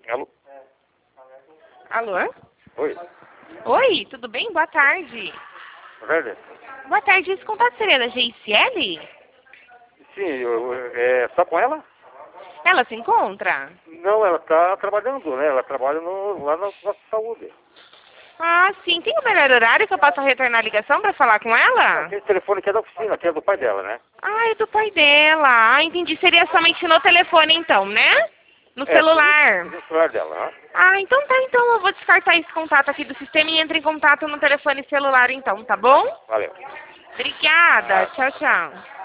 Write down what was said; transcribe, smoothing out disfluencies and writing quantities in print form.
Alô? Alô? Oi? Oi, tudo bem? Boa tarde. Velho? Boa tarde, esse contato seria da GICL? Sim, é só com ela? Ela se encontra? Não, ela tá trabalhando, né? Ela trabalha lá na nossa saúde. Ah, sim. Tem o melhor horário que eu possa retornar a ligação para falar com ela? Aquele telefone que é da oficina, que é do pai dela, né? Ah, é do pai dela. Ah, entendi. Seria somente no telefone então, né? No É, celular. seria o celular dela, né? Ah, então tá. Então eu vou descartar esse contato aqui do sistema e entre em contato no telefone celular então, tá bom? Valeu. Obrigada. Ah, Tchau, tchau.